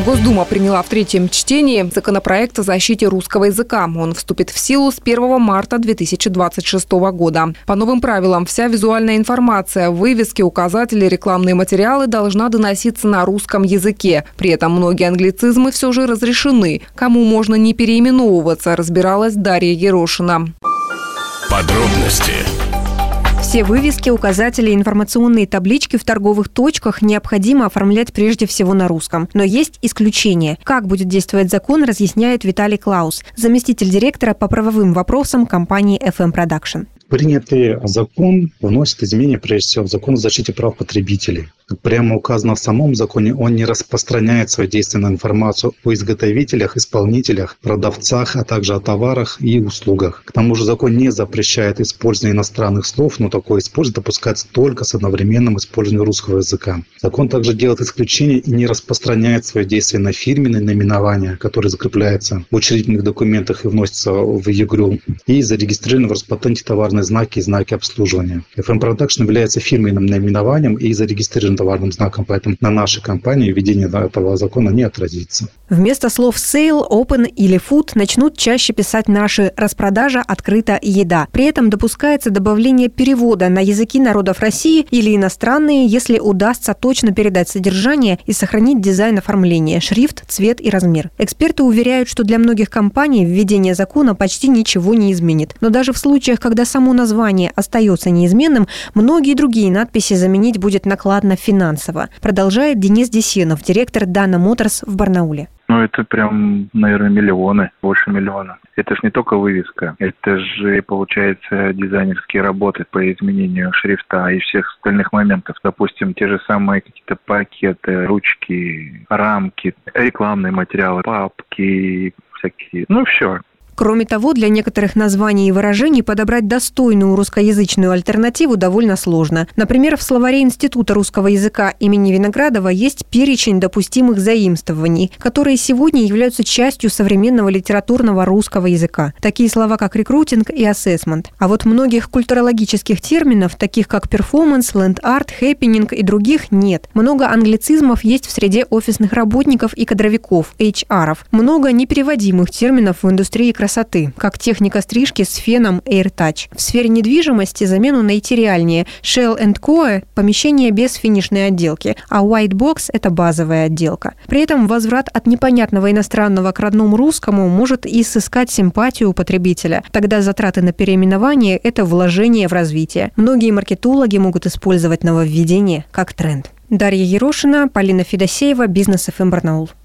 Госдума приняла в третьем чтении законопроект о защите русского языка. Он вступит в силу с 1 марта 2026 года. По новым правилам, вся визуальная информация, вывески, указатели, рекламные материалы должна доноситься на русском языке. При этом многие англицизмы все же разрешены. Кому можно не переименовываться, разбиралась Дарья Ерошина. Подробности. Все вывески, указатели, информационные таблички в торговых точках необходимо оформлять прежде всего на русском. Но есть исключения. Как будет действовать закон, разъясняет Виталий Клаус, заместитель директора по правовым вопросам компании FM Production. Принятый закон вносит изменения, прежде всего, в закон о защите прав потребителей. Как прямо указано в самом законе, он не распространяет свою действенную информацию о изготовителях, исполнителях, продавцах, а также о товарах и услугах. К тому же закон не запрещает использование иностранных слов, но такое использование допускается только с одновременным использованием русского языка. Закон также делает исключение и не распространяет свое действие на фирменные наименования, которые закрепляются в учредительных документах и вносятся в ЕГРЮ, и зарегистрированы в Роспатенте товарные знаки и знаки обслуживания. FM Production является фирменным наименованием и зарегистрирован товарным знаком, поэтому на нашей компании введение этого закона не отразится. Вместо слов «sale», «open» или «food» начнут чаще писать наши «распродажа», «открыто» и «еда». При этом допускается добавление перевода на языки народов России или иностранные, если удастся точно передать содержание и сохранить дизайн оформления, шрифт, цвет и размер. Эксперты уверяют, что для многих компаний введение закона почти ничего не изменит. Но даже в случаях, когда само название остается неизменным, многие другие надписи заменить будет накладно финансово, продолжает Денис Десенов, директор Dana Motors в Барнауле. Это прям, наверное, миллионы, больше миллиона. Это ж не только вывеска, это же, получается, дизайнерские работы по изменению шрифта и всех остальных моментов. Допустим, те же самые какие-то пакеты, ручки, рамки, рекламные материалы, папки всякие, все. Кроме того, для некоторых названий и выражений подобрать достойную русскоязычную альтернативу довольно сложно. Например, в словаре Института русского языка имени Виноградова есть перечень допустимых заимствований, которые сегодня являются частью современного литературного русского языка. Такие слова, как рекрутинг и ассессмент. А вот многих культурологических терминов, таких как перформанс, ленд-арт, хэппининг и других, нет. Много англицизмов есть в среде офисных работников и кадровиков, HR-ов. Много непереводимых терминов в индустрии красоты, как техника стрижки с феном AirTouch. В сфере недвижимости замену найти реальнее. Shell & Co. – помещение без финишной отделки, а White Box – это базовая отделка. При этом возврат от непонятного иностранного к родному русскому может и сыскать симпатию у потребителя. Тогда затраты на переименование – это вложение в развитие. Многие маркетологи могут использовать нововведение как тренд. Дарья Ерошина, Полина Федосеева, Бизнес FM Барнаул.